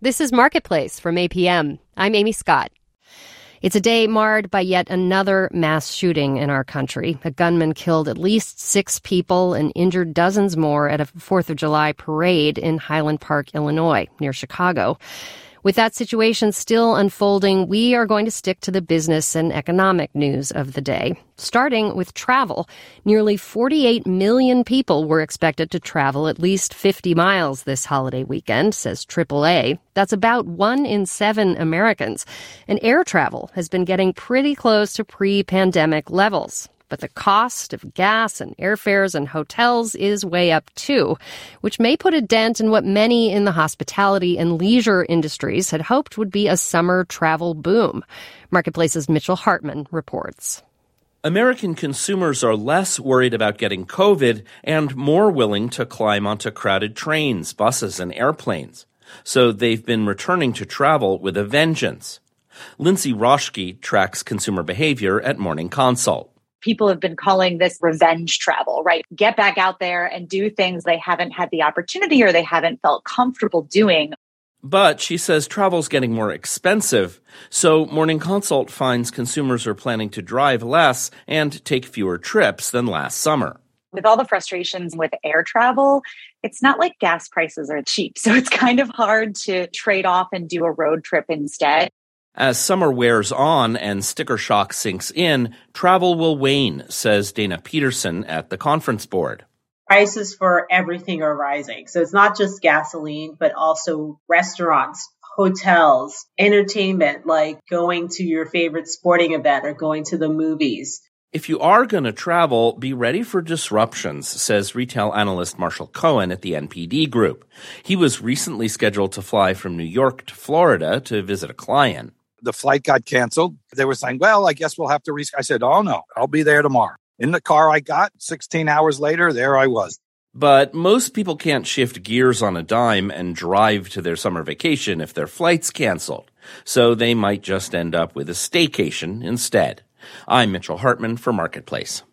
This is Marketplace from APM. I'm Amy Scott. It's a day marred by yet another mass shooting in our country. A gunman killed at least 6 people and injured dozens more at a 4th of July parade in Highland Park, Illinois, near Chicago. With that situation still unfolding, we are going to stick to the business and economic news of the day. Starting with travel, nearly 48 million people were expected to travel at least 50 miles this holiday weekend, says AAA. That's about 1 in 7 Americans. And air travel has been getting pretty close to pre-pandemic levels. But the cost of gas and airfares and hotels is way up too, which may put a dent in what many in the hospitality and leisure industries had hoped would be a summer travel boom. Marketplace's Mitchell Hartman reports. American consumers are less worried about getting COVID and more willing to climb onto crowded trains, buses, and airplanes. So they've been returning to travel with a vengeance. Lindsay Roschke tracks consumer behavior at Morning Consult. People have been calling this revenge travel, right? Get back out there and do things they haven't had the opportunity or they haven't felt comfortable doing. But she says travel's getting more expensive, so Morning Consult finds consumers are planning to drive less and take fewer trips than last summer. With all the frustrations with air travel, it's not like gas prices are cheap, so it's kind of hard to trade off and do a road trip instead. As summer wears on and sticker shock sinks in, travel will wane, says Dana Peterson at the conference board. Prices for everything are rising. So it's not just gasoline, but also restaurants, hotels, entertainment, like going to your favorite sporting event or going to the movies. If you are going to travel, be ready for disruptions, says retail analyst Marshall Cohen at the NPD Group. He was recently scheduled to fly from New York to Florida to visit a client. The flight got canceled. They were saying, well, I guess we'll have to reschedule. I said, oh, no, I'll be there tomorrow. In the car I got, 16 hours later, there I was. But most people can't shift gears on a dime and drive to their summer vacation if their flight's canceled. So they might just end up with a staycation instead. I'm Mitchell Hartman for Marketplace.